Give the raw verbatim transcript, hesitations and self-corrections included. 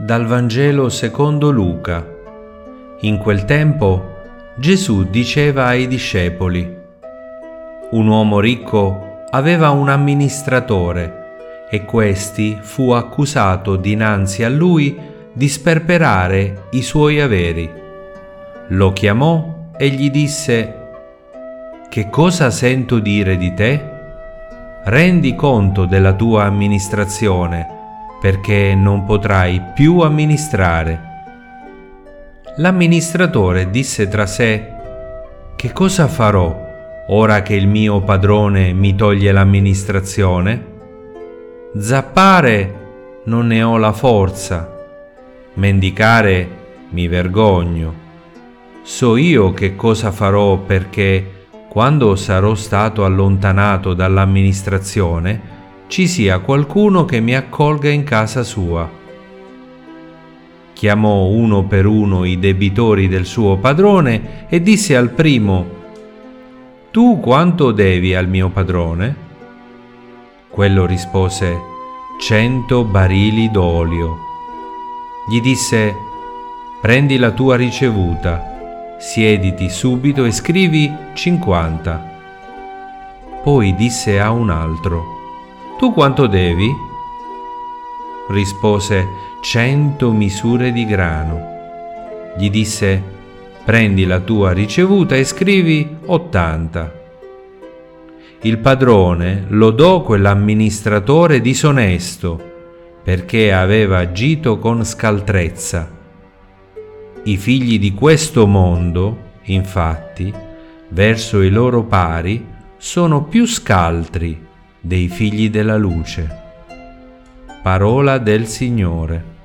Dal Vangelo secondo Luca. In quel tempo Gesù diceva ai discepoli: un uomo ricco aveva un amministratore e questi fu accusato dinanzi a lui di sperperare i suoi averi. Lo chiamò e gli disse: «Che cosa sento dire di te? Rendi conto della tua amministrazione, perché non potrai più amministrare». L'amministratore disse tra sé: «Che cosa farò ora che il mio padrone mi toglie l'amministrazione? Zappare non ne ho la forza, mendicare mi vergogno. So io che cosa farò perché, quando sarò stato allontanato dall'amministrazione, ci sia qualcuno che mi accolga in casa sua». Chiamò uno per uno i debitori del suo padrone e disse al primo: «Tu quanto devi al mio padrone?» Quello rispose: «Cento barili d'olio». Gli disse: «Prendi la tua ricevuta, siediti subito e scrivi cinquanta». Poi disse a un altro: «Tu quanto devi?» Rispose: «Cento misure di grano». Gli disse: «Prendi la tua ricevuta e scrivi ottanta». Il padrone lodò quell'amministratore disonesto perché aveva agito con scaltrezza. I figli di questo mondo, infatti, verso i loro pari, sono più scaltri dei figli della luce. Parola del Signore.